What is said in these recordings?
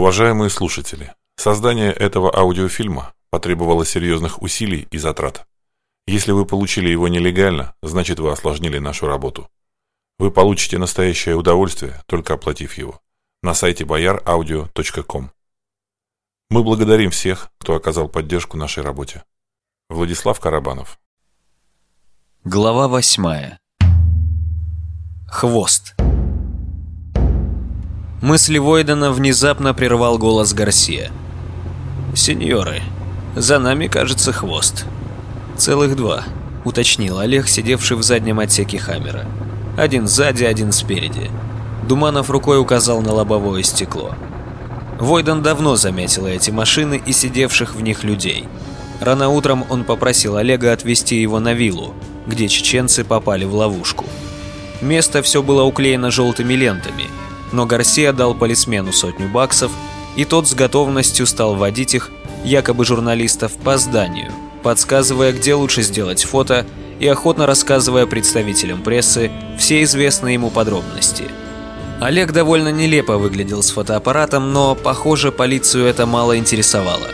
Уважаемые слушатели, создание этого аудиофильма потребовало серьезных усилий и затрат. Если вы получили его нелегально, значит вы осложнили нашу работу. Вы получите настоящее удовольствие, только оплатив его, на сайте boyaraudio.com. Мы благодарим всех, кто оказал поддержку нашей работе. Владислав Карабанов. Глава 8. Хвост. Мысли Войдена внезапно прервал голос Гарсия. «Сеньоры, за нами, кажется, хвост». «Целых два», — уточнил Олег, сидевший в заднем отсеке Хаммера. «Один сзади, один спереди». Думанов рукой указал на лобовое стекло. Войден давно заметил эти машины и сидевших в них людей. Рано утром он попросил Олега отвезти его на виллу, где чеченцы попали в ловушку. Место все было уклеено желтыми лентами, но Гарсия дал полисмену $100, и тот с готовностью стал водить их, якобы журналистов, по зданию, подсказывая, где лучше сделать фото, и охотно рассказывая представителям прессы все известные ему подробности. Олег довольно нелепо выглядел с фотоаппаратом, но, похоже, полицию это мало интересовало.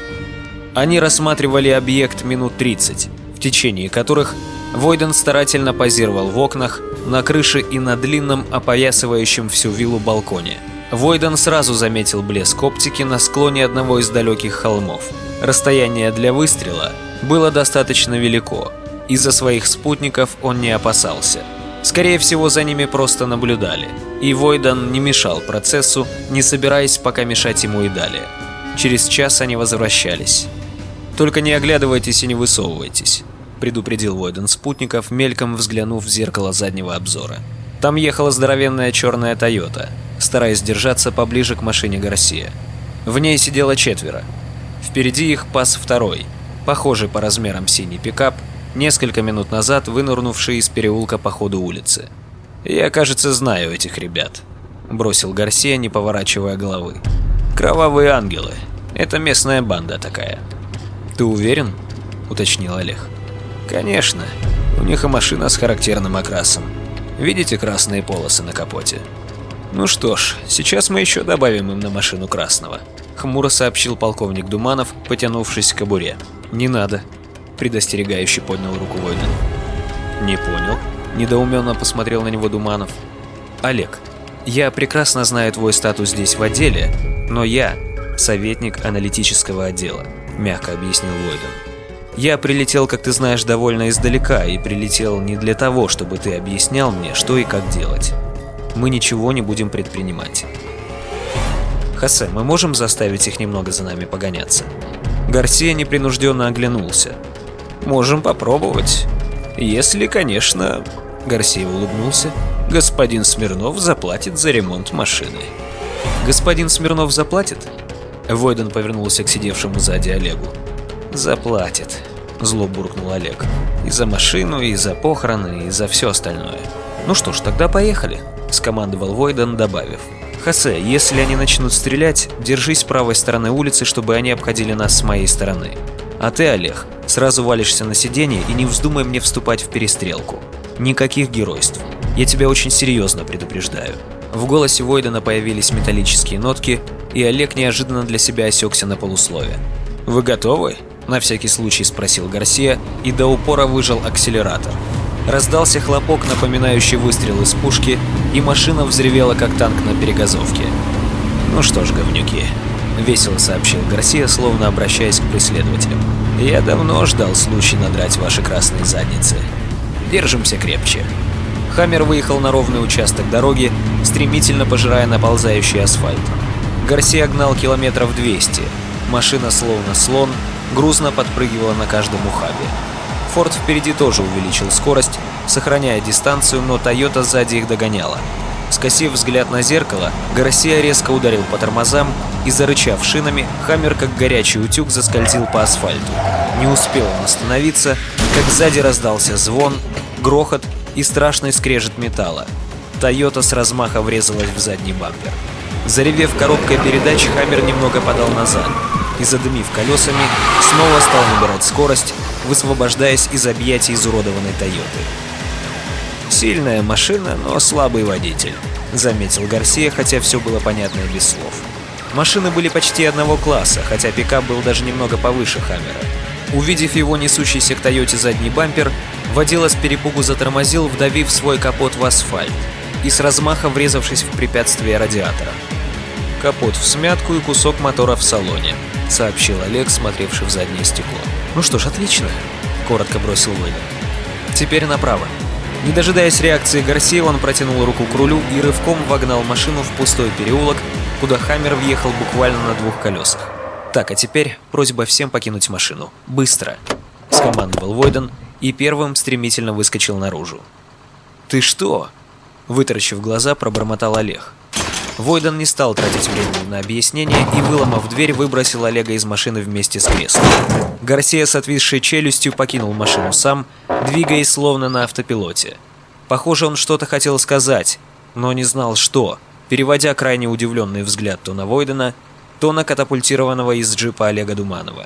Они рассматривали объект минут 30, в течение которых Войден старательно позировал в окнах, на крыше и на длинном, опоясывающем всю виллу балконе. Войден сразу заметил блеск оптики на склоне одного из далеких холмов. Расстояние для выстрела было достаточно велико. Из-за своих спутников он не опасался. Скорее всего, за ними просто наблюдали. И Войден не мешал процессу, не собираясь пока мешать ему и далее. Через час они возвращались. «Только не оглядывайтесь и не высовывайтесь», — предупредил Войден спутников, мельком взглянув в зеркало заднего обзора. Там ехала здоровенная черная «Тойота», стараясь держаться поближе к машине Гарсия. В ней сидело 4. Впереди их пас второй, похожий по размерам синий пикап, несколько минут назад вынырнувший из переулка по ходу улицы. «Я, кажется, знаю этих ребят», — бросил Гарсия, не поворачивая головы. «Кровавые ангелы. Это местная банда такая». «Ты уверен?» — уточнил Олег. «Конечно. У них и машина с характерным окрасом. Видите красные полосы на капоте? Ну что ж, сейчас мы еще добавим им на машину красного», — хмуро сообщил полковник Думанов, потянувшись к кобуре. «Не надо», — предостерегающе поднял руку Войден. «Не понял», — недоуменно посмотрел на него Думанов. «Олег, я прекрасно знаю твой статус здесь в отделе, но я советник аналитического отдела», — мягко объяснил Войден. «Я прилетел, как ты знаешь, довольно издалека, и прилетел не для того, чтобы ты объяснял мне, что и как делать. Мы ничего не будем предпринимать. Хосе, мы можем заставить их немного за нами погоняться?» Гарсия непринужденно оглянулся. «Можем попробовать. Если, конечно...» Гарсия улыбнулся. «Господин Смирнов заплатит за ремонт машины». «Господин Смирнов заплатит?» Войден повернулся к сидевшему сзади Олегу. «Заплатит», — зло буркнул Олег. «И за машину, и за похороны, и за все остальное». «Ну что ж, тогда поехали», — скомандовал Войден, добавив. «Хосе, если они начнут стрелять, держись с правой стороны улицы, чтобы они обходили нас с моей стороны. А ты, Олег, сразу валишься на сиденье и не вздумай мне вступать в перестрелку. Никаких геройств. Я тебя очень серьезно предупреждаю». В голосе Войдена появились металлические нотки, и Олег неожиданно для себя осекся на полуслове. «Вы готовы?» — на всякий случай спросил Гарсия и до упора выжал акселератор. Раздался хлопок, напоминающий выстрел из пушки, и машина взревела, как танк на перегазовке. «Ну что ж, говнюки», — весело сообщил Гарсия, словно обращаясь к преследователям. «Я давно ждал случай надрать ваши красные задницы. Держимся крепче». Хаммер выехал на ровный участок дороги, стремительно пожирая наползающий асфальт. Гарсия гнал километров 200. Машина, словно слон, грузно подпрыгивала на каждом ухабе. Форд впереди тоже увеличил скорость, сохраняя дистанцию, но Тойота сзади их догоняла. Скосив взгляд на зеркало, Гарсия резко ударил по тормозам и, зарычав шинами, Хаммер, как горячий утюг, заскользил по асфальту. Не успел он остановиться, как сзади раздался звон, грохот и страшный скрежет металла. Тойота с размаха врезалась в задний бампер. Заревев коробкой передач, Хаммер немного подал назад и, задымив колесами, снова стал набирать скорость, высвобождаясь из объятий изуродованной Тойоты. «Сильная машина, но слабый водитель», — заметил Гарсия, хотя все было понятно и без слов. Машины были почти одного класса, хотя пикап был даже немного повыше «Хаммера». Увидев его несущийся к «Тойоте» задний бампер, водила с перепугу затормозил, вдавив свой капот в асфальт и с размаха врезавшись в препятствие радиатора. «Капот в смятку и кусок мотора в салоне», — сообщил Олег, смотревший в заднее стекло. «Ну что ж, отлично», — коротко бросил Войден. «Теперь направо». Не дожидаясь реакции Гарсии, он протянул руку к рулю и рывком вогнал машину в пустой переулок, куда «Хаммер» въехал буквально на 2 колесах. «Так, а теперь просьба всем покинуть машину. Быстро!» — скомандовал Войден и первым стремительно выскочил наружу. «Ты что?» — вытаращив глаза, пробормотал Олег. Войден не стал тратить времени на объяснение и, выломав дверь, выбросил Олега из машины вместе с креслом. Гарсия с отвисшей челюстью покинул машину сам, двигаясь словно на автопилоте. Похоже, он что-то хотел сказать, но не знал что, переводя крайне удивленный взгляд то на Войдена, то на катапультированного из джипа Олега Думанова.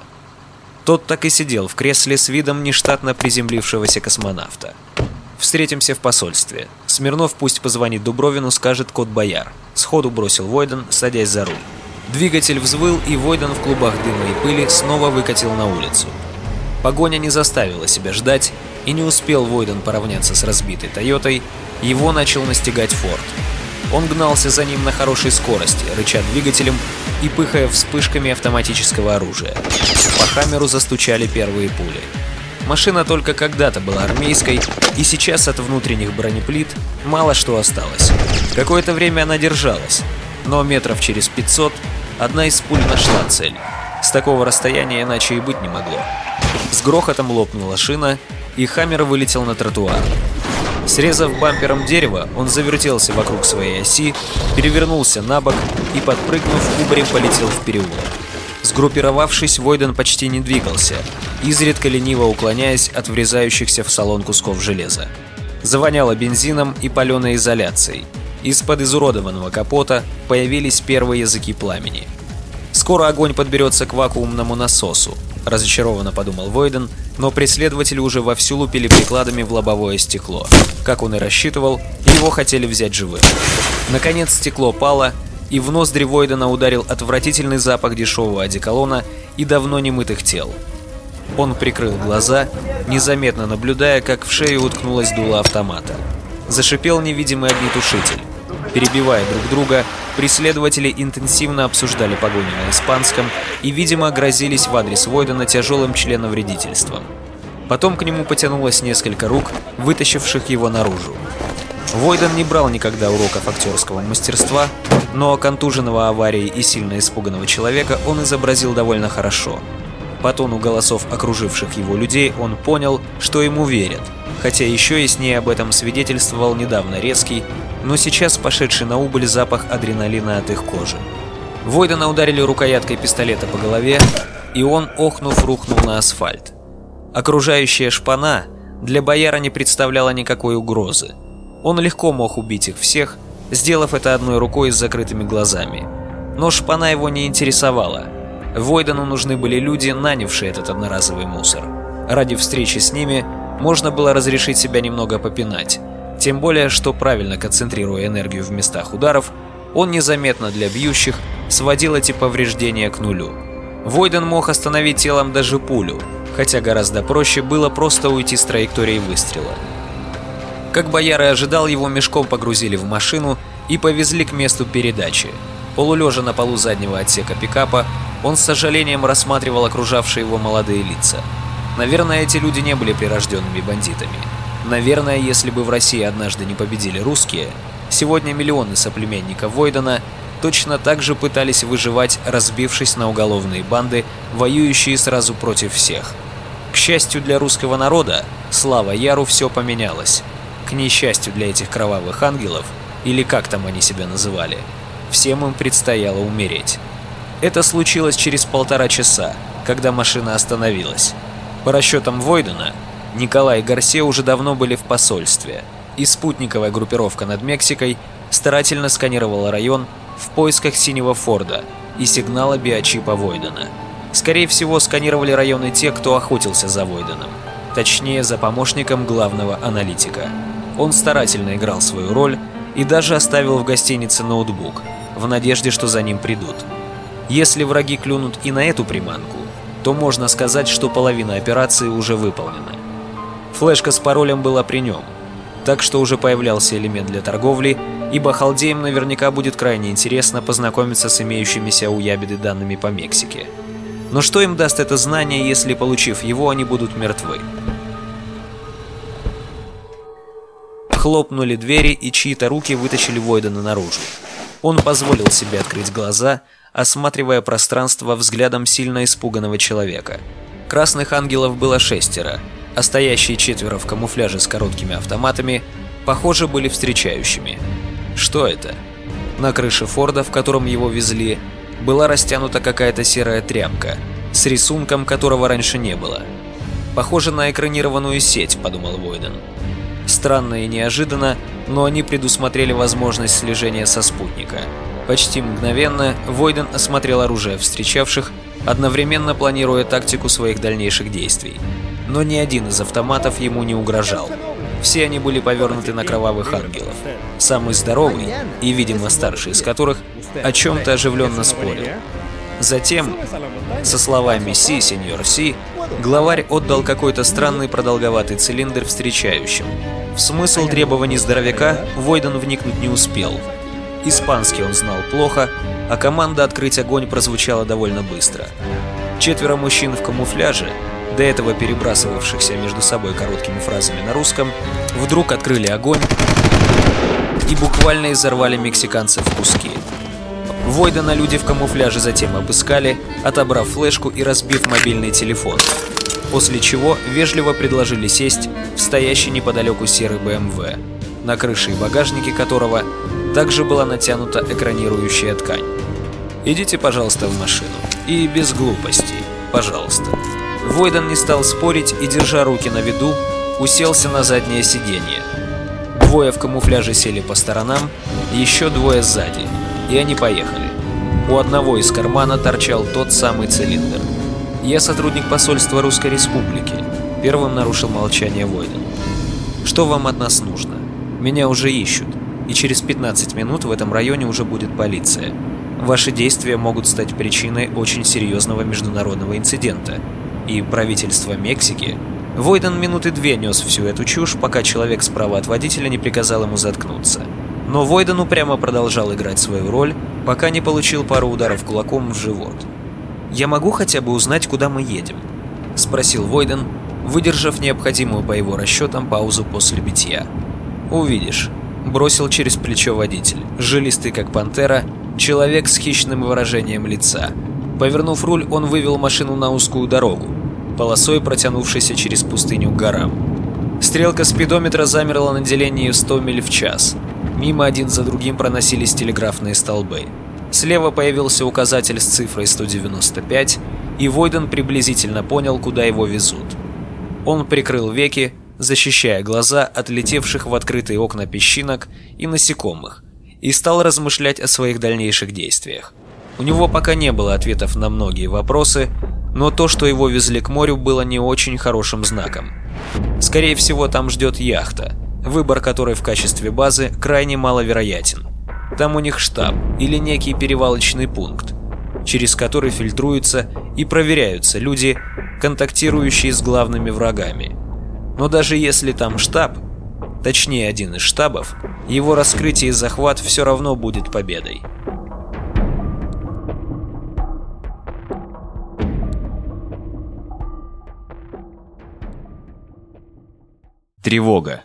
Тот так и сидел в кресле с видом нештатно приземлившегося космонавта. «Встретимся в посольстве. Смирнов пусть позвонит Дубровину, скажет код бояр», — сходу бросил Войден, садясь за руль. Двигатель взвыл, и Войден в клубах дыма и пыли снова выкатил на улицу. Погоня не заставила себя ждать, и не успел Войден поравняться с разбитой «Тойотой», его начал настигать «Форд». Он гнался за ним на хорошей скорости, рыча двигателем и пыхая вспышками автоматического оружия. По «Хаммеру» застучали первые пули. Машина только когда-то была армейской, и сейчас от внутренних бронеплит мало что осталось. Какое-то время она держалась, но метров через 500 одна из пуль нашла цель. С такого расстояния иначе и быть не могло. С грохотом лопнула шина, и «Хаммер» вылетел на тротуар. Срезав бампером дерево, он завертелся вокруг своей оси, перевернулся на бок и, подпрыгнув, кубарем полетел в переулок. Сгруппировавшись, Войден почти не двигался, изредка лениво уклоняясь от врезающихся в салон кусков железа. Завоняло бензином и паленой изоляцией. Из-под изуродованного капота появились первые языки пламени. «Скоро огонь подберется к вакуумному насосу», — разочарованно подумал Войден, но преследователи уже вовсю лупили прикладами в лобовое стекло. Как он и рассчитывал, его хотели взять живым. Наконец стекло пало, и в ноздри Войдена ударил отвратительный запах дешевого одеколона и давно немытых тел. Он прикрыл глаза, незаметно наблюдая, как в шею уткнулась дуло автомата. Зашипел невидимый огнетушитель. Перебивая друг друга, преследователи интенсивно обсуждали погоню на испанском и, видимо, грозились в адрес Войдена тяжелым членовредительством. Потом к нему потянулось несколько рук, вытащивших его наружу. Войден не брал никогда уроков актерского мастерства, но контуженного аварией и сильно испуганного человека он изобразил довольно хорошо. По тону голосов окруживших его людей он понял, что ему верят, хотя еще яснее об этом свидетельствовал недавно резкий, но сейчас пошедший на убыль запах адреналина от их кожи. Войдена ударили рукояткой пистолета по голове, и он, охнув, рухнул на асфальт. Окружающая шпана для бояра не представляла никакой угрозы. Он легко мог убить их всех, сделав это одной рукой с закрытыми глазами. Но шпана его не интересовала. Войдену нужны были люди, нанявшие этот одноразовый мусор. Ради встречи с ними можно было разрешить себя немного попинать. Тем более, что правильно концентрируя энергию в местах ударов, он незаметно для бьющих сводил эти повреждения к нулю. Войден мог остановить телом даже пулю, хотя гораздо проще было просто уйти с траектории выстрела. Как бояр и ожидал, его мешком погрузили в машину и повезли к месту передачи. Полулежа на полу заднего отсека пикапа, он с сожалением рассматривал окружавшие его молодые лица. Наверное, эти люди не были прирожденными бандитами. Наверное, если бы в России однажды не победили русские, сегодня миллионы соплеменников Войдена точно так же пытались выживать, разбившись на уголовные банды, воюющие сразу против всех. К счастью для русского народа, слава Яру, все поменялось. К несчастью для этих кровавых ангелов, или как там они себя называли, всем им предстояло умереть. Это случилось через 1,5 часа, когда машина остановилась. По расчетам Войдена, Николай и Гарсия уже давно были в посольстве, и спутниковая группировка над Мексикой старательно сканировала район в поисках синего Форда и сигнала биочипа Войдена. Скорее всего, сканировали районы те, кто охотился за Войденом, точнее, за помощником главного аналитика. Он старательно играл свою роль и даже оставил в гостинице ноутбук, в надежде, что за ним придут. Если враги клюнут и на эту приманку, то можно сказать, что половина операции уже выполнена. Флешка с паролем была при нем, так что уже появлялся элемент для торговли, ибо халдеям наверняка будет крайне интересно познакомиться с имеющимися у Ябеды данными по Мексике. Но что им даст это знание, если, получив его, они будут мертвы? Хлопнули двери, и чьи-то руки вытащили Войдена наружу. Он позволил себе открыть глаза, осматривая пространство взглядом сильно испуганного человека. Красных ангелов было 6, а стоящие 4 в камуфляже с короткими автоматами, похоже, были встречающими. Что это? На крыше Форда, в котором его везли, была растянута какая-то серая тряпка, с рисунком которого раньше не было. «Похоже на экранированную сеть», — подумал Войден. Странно и неожиданно, но они предусмотрели возможность слежения со спутника. Почти мгновенно Войден осмотрел оружие встречавших, одновременно планируя тактику своих дальнейших действий. Но ни один из автоматов ему не угрожал. Все они были повернуты на кровавых ангелов. Самый здоровый, и, видимо, старший из которых, о чем-то оживленно спорил. Затем, со словами «Си, сеньор Си», главарь отдал какой-то странный продолговатый цилиндр встречающим. В смысл требований здоровяка Войден вникнуть не успел. Испанский он знал плохо, а команда открыть огонь прозвучала довольно быстро. 4 мужчин в камуфляже, до этого перебрасывавшихся между собой короткими фразами на русском, вдруг открыли огонь и буквально изорвали мексиканцев в куски. Войдена люди в камуфляже затем обыскали, отобрав флешку и разбив мобильный телефон, после чего вежливо предложили сесть в стоящий неподалеку серый БМВ, на крыше и багажнике которого также была натянута экранирующая ткань. «Идите, пожалуйста, в машину. И без глупостей. Пожалуйста». Войден не стал спорить и, держа руки на виду, уселся на заднее сиденье. 2 в камуфляже сели по сторонам, еще 2 сзади, и они поехали. У одного из кармана торчал тот самый цилиндр. «Я сотрудник посольства Русской Республики», — первым нарушил молчание Войден. «Что вам от нас нужно? Меня уже ищут, и через 15 минут в этом районе уже будет полиция. Ваши действия могут стать причиной очень серьезного международного инцидента. И правительство Мексики...» Войден минуты 2 нес всю эту чушь, пока человек справа от водителя не приказал ему заткнуться. Но Войден упрямо продолжал играть свою роль, пока не получил пару ударов кулаком в живот. «Я могу хотя бы узнать, куда мы едем?» — спросил Войден, выдержав необходимую по его расчетам паузу после битья. «Увидишь», — бросил через плечо водитель, жилистый как пантера, человек с хищным выражением лица. Повернув руль, он вывел машину на узкую дорогу, полосой протянувшейся через пустыню к горам. Стрелка спидометра замерла на делении 100 миль в час. Мимо один за другим проносились телеграфные столбы. Слева появился указатель с цифрой 195, и Войден приблизительно понял, куда его везут. Он прикрыл веки, защищая глаза от летевших в открытые окна песчинок и насекомых, и стал размышлять о своих дальнейших действиях. У него пока не было ответов на многие вопросы, но то, что его везли к морю, было не очень хорошим знаком. Скорее всего, там ждет яхта, выбор которой в качестве базы крайне маловероятен. Там у них штаб или некий перевалочный пункт, через который фильтруются и проверяются люди, контактирующие с главными врагами. Но даже если там штаб, точнее один из штабов, его раскрытие и захват все равно будет победой. Тревога.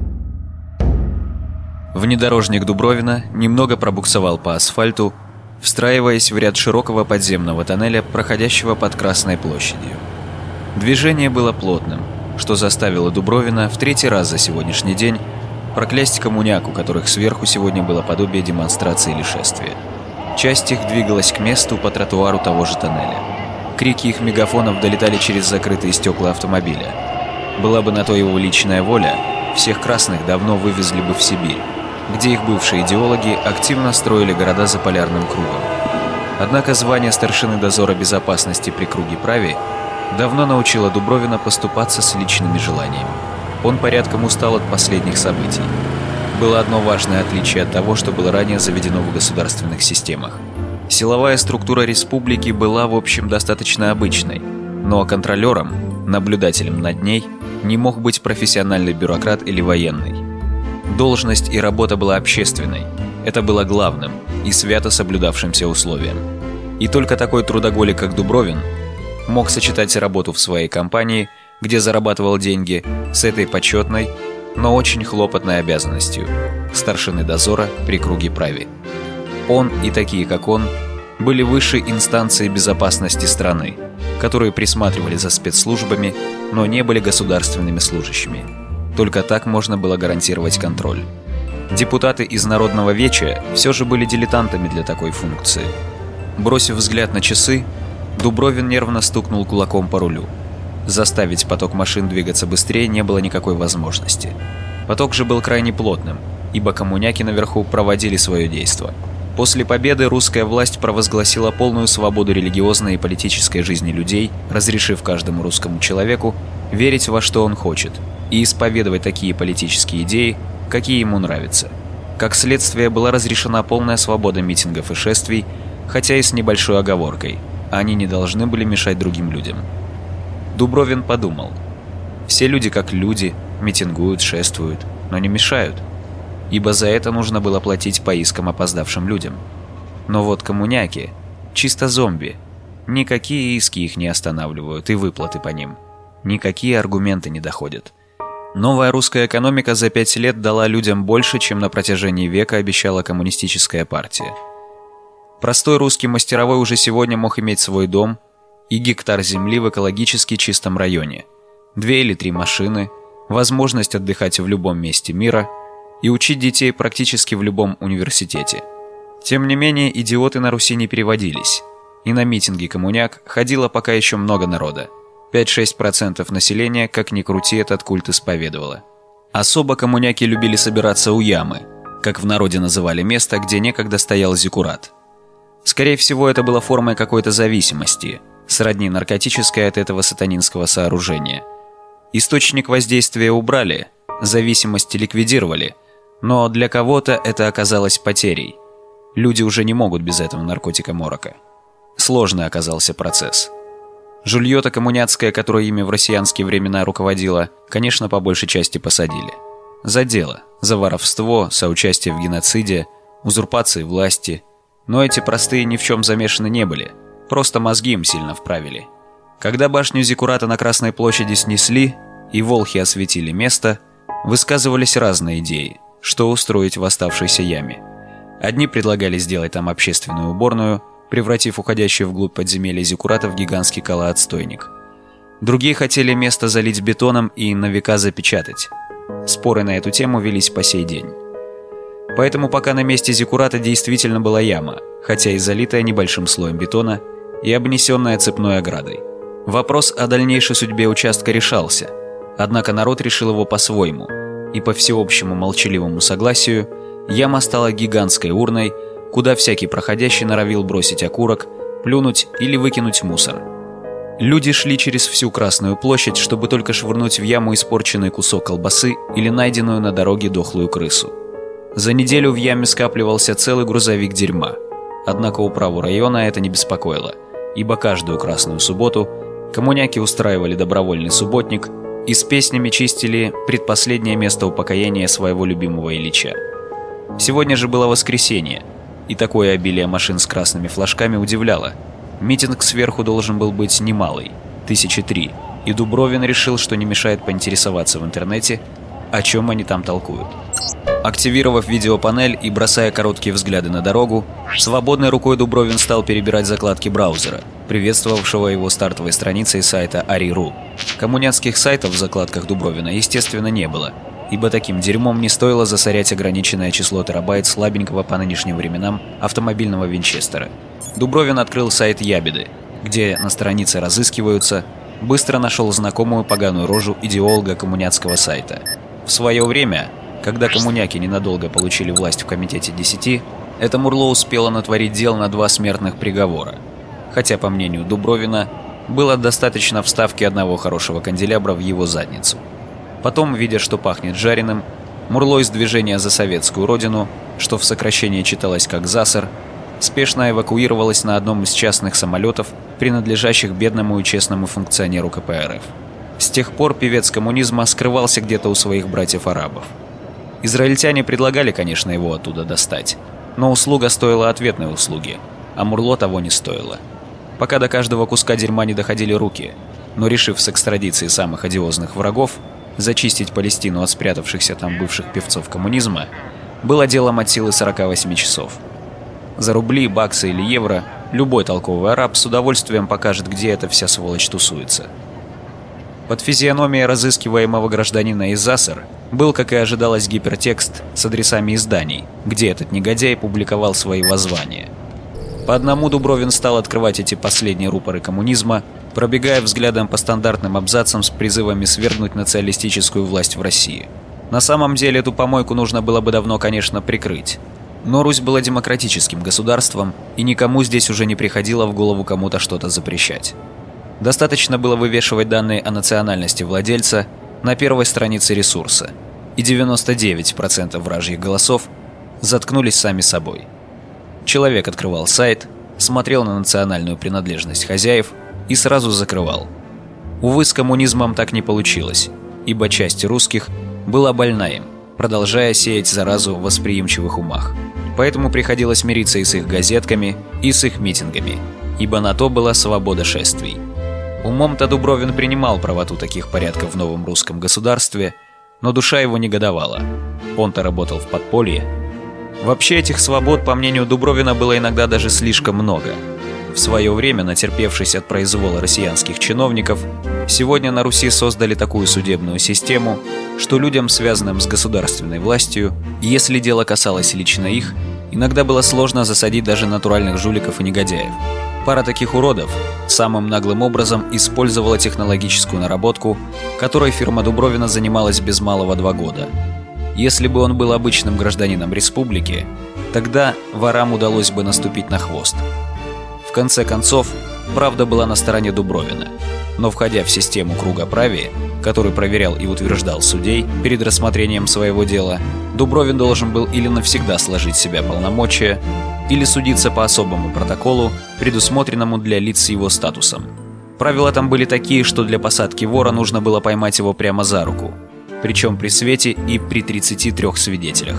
Внедорожник Дубровина немного пробуксовал по асфальту, встраиваясь в ряд широкого подземного тоннеля, проходящего под Красной площадью. Движение было плотным, что заставило Дубровина в 3-й раз за сегодняшний день проклясть коммуняк, у которых сверху сегодня было подобие демонстрации или шествия. Часть их двигалась к месту по тротуару того же тоннеля. Крики их мегафонов долетали через закрытые стекла автомобиля. Была бы на то его личная воля, всех красных давно вывезли бы в Сибирь, где их бывшие идеологи активно строили города за полярным кругом. Однако звание старшины дозора безопасности при круге праве давно научило Дубровина поступаться с личными желаниями. Он порядком устал от последних событий. Было одно важное отличие от того, что было ранее заведено в государственных системах. Силовая структура республики была, в общем, достаточно обычной, но контролером, наблюдателем над ней, не мог быть профессиональный бюрократ или военный. Должность и работа была общественной, это было главным и свято соблюдавшимся условием. И только такой трудоголик, как Дубровин, мог сочетать работу в своей компании, где зарабатывал деньги, с этой почетной, но очень хлопотной обязанностью – старшины дозора при круге праве. Он и такие, как он, были высшей инстанцией безопасности страны, которые присматривали за спецслужбами, но не были государственными служащими. Только так можно было гарантировать контроль. Депутаты из Народного Веча все же были дилетантами для такой функции. Бросив взгляд на часы, Дубровин нервно стукнул кулаком по рулю. Заставить поток машин двигаться быстрее не было никакой возможности. Поток же был крайне плотным, ибо коммуняки наверху проводили свое действо. После победы русская власть провозгласила полную свободу религиозной и политической жизни людей, разрешив каждому русскому человеку верить во что он хочет и исповедовать такие политические идеи, какие ему нравятся. Как следствие, была разрешена полная свобода митингов и шествий, хотя и с небольшой оговоркой – они не должны были мешать другим людям. Дубровин подумал: все люди как люди, митингуют, шествуют, но не мешают, ибо за это нужно было платить по искам опоздавшим людям. Но вот коммуняки – чисто зомби, никакие иски их не останавливают и выплаты по ним, никакие аргументы не доходят. Новая русская экономика за 5 лет дала людям больше, чем на протяжении века обещала коммунистическая партия. Простой русский мастеровой уже сегодня мог иметь свой дом и гектар земли в экологически чистом районе, 2 или 3 машины, возможность отдыхать в любом месте мира и учить детей практически в любом университете. Тем не менее, идиоты на Руси не переводились, и на митинги коммуняк ходило пока еще много народа. 5-6% населения, как ни крути, этот культ исповедовало. Особо коммуняки любили собираться у ямы, как в народе называли место, где некогда стоял зиккурат. Скорее всего, это было формой какой-то зависимости, сродни наркотической от этого сатанинского сооружения. Источник воздействия убрали, зависимость ликвидировали, но для кого-то это оказалось потерей. Люди уже не могут без этого наркотика-морока. Сложный оказался процесс. Жулье-то коммуняцкое, которое ими в россиянские времена руководило, конечно, по большей части посадили. За дело, за воровство, соучастие в геноциде, узурпации власти. Но эти простые ни в чем замешаны не были, просто мозги им сильно вправили. Когда башню зиккурата на Красной площади снесли и волхи осветили место, высказывались разные идеи, что устроить в оставшейся яме. Одни предлагали сделать там общественную уборную, превратив уходящий вглубь подземелья зиккурата в гигантский колоотстойник. Другие хотели место залить бетоном и на века запечатать. Споры на эту тему велись по сей день. Поэтому пока на месте зиккурата действительно была яма, хотя и залитая небольшим слоем бетона и обнесенная цепной оградой. Вопрос о дальнейшей судьбе участка решался, однако народ решил его по-своему, и по всеобщему молчаливому согласию яма стала гигантской урной, куда всякий проходящий норовил бросить окурок, плюнуть или выкинуть мусор. Люди шли через всю Красную площадь, чтобы только швырнуть в яму испорченный кусок колбасы или найденную на дороге дохлую крысу. За неделю в яме скапливался целый грузовик дерьма. Однако управу района это не беспокоило, ибо каждую Красную субботу коммуняки устраивали добровольный субботник и с песнями чистили предпоследнее место упокоения своего любимого Ильича. Сегодня же было воскресенье, и такое обилие машин с красными флажками удивляло. Митинг сверху должен был быть немалый, 1003, и Дубровин решил, что не мешает поинтересоваться в интернете, о чем они там толкуют. Активировав видеопанель и бросая короткие взгляды на дорогу, свободной рукой Дубровин стал перебирать закладки браузера, приветствовавшего его стартовой страницей сайта Ари.ру. Коммуняцких сайтов в закладках Дубровина, естественно, не было, ибо таким дерьмом не стоило засорять ограниченное число терабайт слабенького по нынешним временам автомобильного винчестера. Дубровин открыл сайт Ябеды, где на странице разыскиваются, быстро нашел знакомую поганую рожу идеолога коммуняцкого сайта. В свое время, когда коммуняки ненадолго получили власть в комитете 10, это мурло успело натворить дел на 2 смертных приговора. Хотя, по мнению Дубровина, было достаточно вставки одного хорошего канделябра в его задницу. Потом, видя, что пахнет жареным, мурло из движения «За советскую родину», что в сокращении читалось как «ЗАСР», спешно эвакуировалась на одном из частных самолетов, принадлежащих бедному и честному функционеру КПРФ. С тех пор певец коммунизма скрывался где-то у своих братьев-арабов. Израильтяне предлагали, конечно, его оттуда достать, но услуга стоила ответной услуги, а Мурло того не стоило. Пока до каждого куска дерьма не доходили руки, но решив с экстрадицией самых одиозных врагов зачистить Палестину от спрятавшихся там бывших певцов коммунизма, было делом от силы 48 часов. За рубли, баксы или евро любой толковый араб с удовольствием покажет, где эта вся сволочь тусуется. Под физиономией разыскиваемого гражданина из Асар был, как и ожидалось, гипертекст с адресами изданий, где этот негодяй публиковал свои воззвания. По одному Дубровин стал открывать эти последние рупоры коммунизма, пробегая взглядом по стандартным абзацам с призывами свергнуть националистическую власть в России. На самом деле эту помойку нужно было бы давно, конечно, прикрыть. Но Русь была демократическим государством, и никому здесь уже не приходило в голову кому-то что-то запрещать. Достаточно было вывешивать данные о национальности владельца на первой странице ресурса, и 99% вражьих голосов заткнулись сами собой. Человек открывал сайт, смотрел на национальную принадлежность хозяев и сразу закрывал. Увы, с коммунизмом так не получилось, ибо часть русских была больна им, продолжая сеять заразу в восприимчивых умах. Поэтому приходилось мириться и с их газетками, и с их митингами, ибо на то была свобода шествий. Умом-то Дубровин принимал правоту таких порядков в новом русском государстве, но душа его негодовала. Он-то работал в подполье. Вообще этих свобод, по мнению Дубровина, было иногда даже слишком много. В свое время, натерпевшись от произвола россиянских чиновников, сегодня на Руси создали такую судебную систему, что людям, связанным с государственной властью, если дело касалось лично их, иногда было сложно засадить даже натуральных жуликов и негодяев. Пара таких уродов самым наглым образом использовала технологическую наработку, которой фирма Дубровина занималась без малого 2 года. Если бы он был обычным гражданином республики, тогда ворам удалось бы наступить на хвост. В конце концов, правда была на стороне Дубровина, но входя в систему круга правия, который проверял и утверждал судей перед рассмотрением своего дела, Дубровин должен был или навсегда сложить с себя полномочия, или судиться по особому протоколу, предусмотренному для лиц с его статусом. Правила там были такие, что для посадки вора нужно было поймать его прямо за руку, причем при свете и при 33 свидетелях.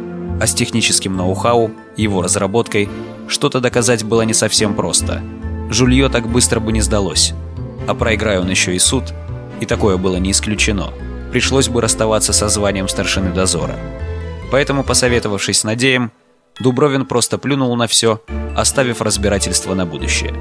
А с техническим ноу-хау, его разработкой, что-то доказать было не совсем просто. Жулье так быстро бы не сдалось. А проиграя он еще и суд, и такое было не исключено, пришлось бы расставаться со званием старшины дозора. Поэтому, посоветовавшись с Надеем, Дубровин просто плюнул на все, оставив разбирательство на будущее.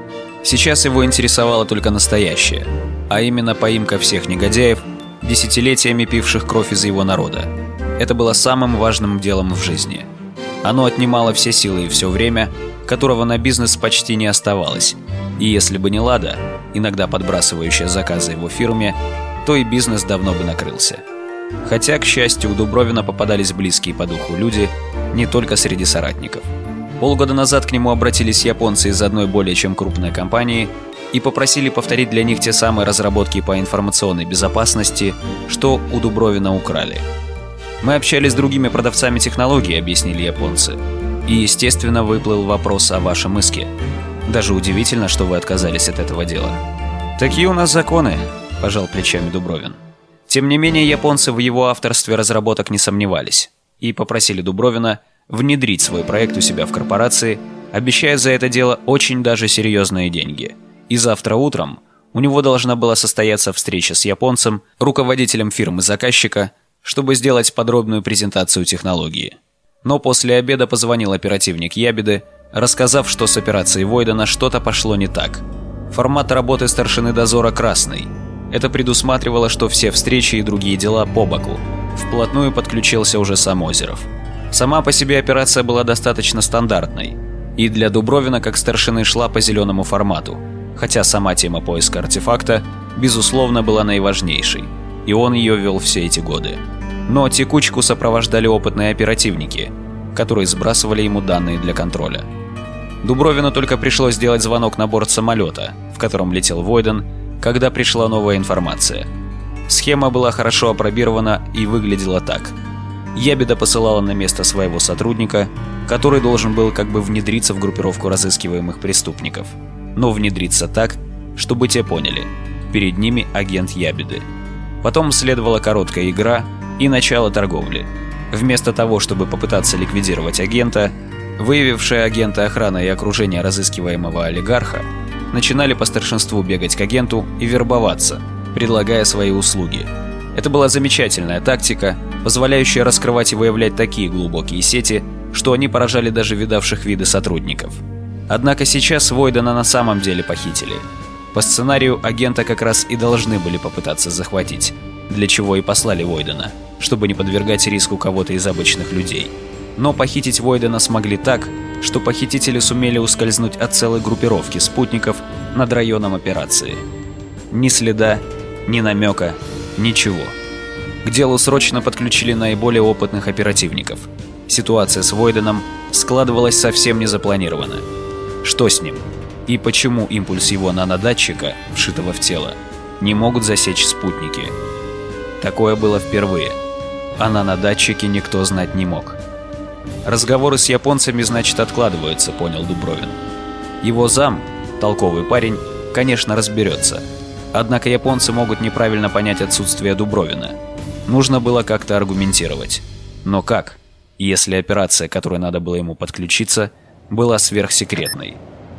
Сейчас его интересовало только настоящее, а именно поимка всех негодяев, десятилетиями пивших кровь из его народа. Это было самым важным делом в жизни. Оно отнимало все силы и все время, которого на бизнес почти не оставалось. И если бы не Лада, иногда подбрасывающая заказы его фирме, то и бизнес давно бы накрылся. Хотя, к счастью, у Дубровина попадались близкие по духу люди, не только среди соратников. Полгода назад к нему обратились японцы из одной более чем крупной компании и попросили повторить для них те самые разработки по информационной безопасности, что у Дубровина украли. «Мы общались с другими продавцами технологий», — объяснили японцы. «И, естественно, выплыл вопрос о вашем иске. Даже удивительно, что вы отказались от этого дела». «Такие у нас законы», — пожал плечами Дубровин. Тем не менее, японцы в его авторстве разработок не сомневались и попросили Дубровина внедрить свой проект у себя в корпорации, обещая за это дело очень даже серьезные деньги. И завтра утром у него должна была состояться встреча с японцем, руководителем фирмы-заказчика, чтобы сделать подробную презентацию технологии. Но после обеда позвонил оперативник Ябеды, рассказав, что с операцией Войдена что-то пошло не так. Формат работы старшины дозора красный. Это предусматривало, что все встречи и другие дела по боку. Вплотную подключился уже сам Озеров. Сама по себе операция была достаточно стандартной. И для Дубровина как старшины шла по зеленому формату. Хотя сама тема поиска артефакта, безусловно, была наиважнейшей. И он ее вел все эти годы. Но текучку сопровождали опытные оперативники, которые сбрасывали ему данные для контроля. Дубровину только пришлось сделать звонок на борт самолета, в котором летел Войден, когда пришла новая информация. Схема была хорошо опробирована и выглядела так. Ябеда посылала на место своего сотрудника, который должен был как бы внедриться в группировку разыскиваемых преступников. Но внедриться так, чтобы те поняли – перед ними агент Ябеды. Потом следовала короткая игра и начало торговли. Вместо того, чтобы попытаться ликвидировать агента, выявившие агента охрана и окружение разыскиваемого олигарха начинали по старшинству бегать к агенту и вербоваться, предлагая свои услуги. Это была замечательная тактика, позволяющая раскрывать и выявлять такие глубокие сети, что они поражали даже видавших виды сотрудников. Однако сейчас Войдена на самом деле похитили. По сценарию агента как раз и должны были попытаться захватить, для чего и послали Войдена, чтобы не подвергать риску кого-то из обычных людей. Но похитить Войдена смогли так, что похитители сумели ускользнуть от целой группировки спутников над районом операции. Ни следа, ни намека, ничего. К делу срочно подключили наиболее опытных оперативников. Ситуация с Войденом складывалась совсем незапланированно. Что с ним? И почему импульс его нанодатчика, вшитого в тело, не могут засечь спутники? Такое было впервые, а нанодатчики никто знать не мог. Разговоры с японцами, значит, откладываются, понял Дубровин. Его зам, толковый парень, конечно, разберется. Однако японцы могут неправильно понять отсутствие Дубровина. Нужно было как-то аргументировать. Но как, если операция, к которой надо было ему подключиться, была сверхсекретной?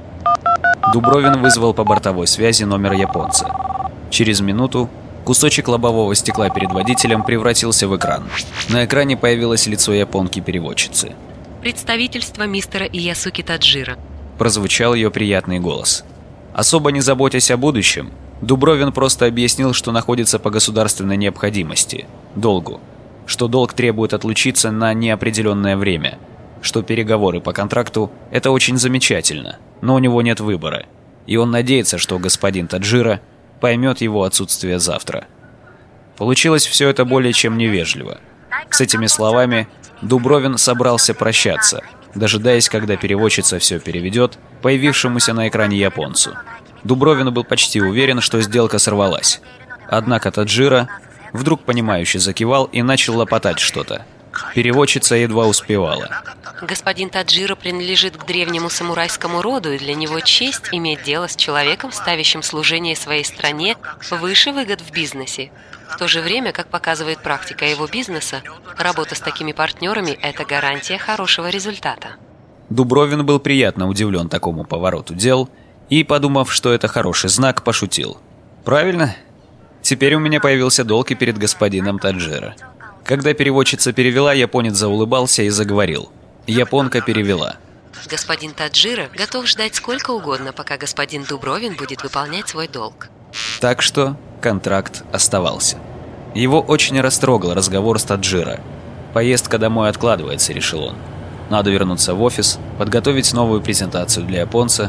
Дубровин вызвал по бортовой связи номер японца. Через минуту кусочек лобового стекла перед водителем превратился в экран. На экране появилось лицо японки-переводчицы. «Представительство мистера Иясуки Таджира», – прозвучал ее приятный голос. Особо не заботясь о будущем, Дубровин просто объяснил, что находится по государственной необходимости, долгу, что долг требует отлучиться на неопределенное время, что переговоры по контракту – это очень замечательно, но у него нет выбора, и он надеется, что господин Таджира поймет его отсутствие завтра. Получилось все это более чем невежливо. С этими словами Дубровин собрался прощаться, дожидаясь, когда переводчица все переведет появившемуся на экране японцу. Дубровин был почти уверен, что сделка сорвалась. Однако Таджира вдруг понимающе закивал и начал лопотать что-то. Переводчица едва успевала. «Господин Таджира принадлежит к древнему самурайскому роду, и для него честь иметь дело с человеком, ставящим служение своей стране выше выгод в бизнесе. В то же время, как показывает практика его бизнеса, работа с такими партнерами – это гарантия хорошего результата». Дубровин был приятно удивлен такому повороту дел и, подумав, что это хороший знак, пошутил. «Правильно. Теперь у меня появился долг и перед господином Таджира». Когда переводчица перевела, японец заулыбался и заговорил. Японка перевела. «Господин Таджира готов ждать сколько угодно, пока господин Дубровин будет выполнять свой долг». Так что контракт оставался. Его очень растрогал разговор с Таджира. Поездка домой откладывается, решил он. Надо вернуться в офис, подготовить новую презентацию для японца.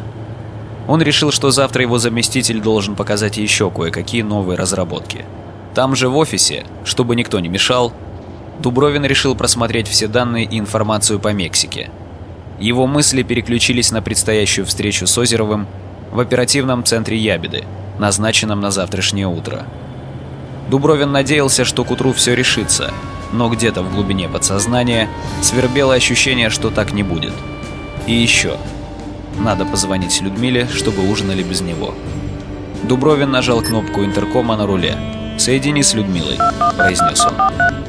Он решил, что завтра его заместитель должен показать еще кое-какие новые разработки. Там же в офисе, чтобы никто не мешал, Дубровин решил просмотреть все данные и информацию по Мексике. Его мысли переключились на предстоящую встречу с Озеровым в оперативном центре Ябеды, назначенном на завтрашнее утро. Дубровин надеялся, что к утру все решится, но где-то в глубине подсознания свербело ощущение, что так не будет. И еще. Надо позвонить Людмиле, чтобы ужинали без него. Дубровин нажал кнопку интеркома на руле. «Соедини с Людмилой», – произнес он.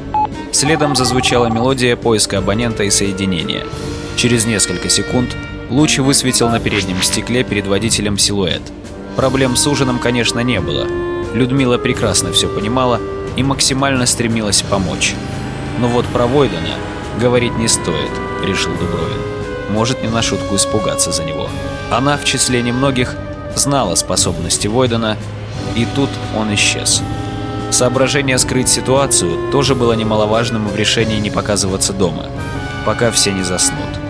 Следом зазвучала мелодия поиска абонента и соединения. Через несколько секунд луч высветил на переднем стекле перед водителем силуэт. Проблем с ужином, конечно, не было. Людмила прекрасно все понимала и максимально стремилась помочь. Но вот про Войдена говорить не стоит, решил Дубровин. Может не на шутку испугаться за него. Она в числе немногих знала способности Войдена, и тут он исчез. Соображение скрыть ситуацию тоже было немаловажным в решении не показываться дома, пока все не заснут.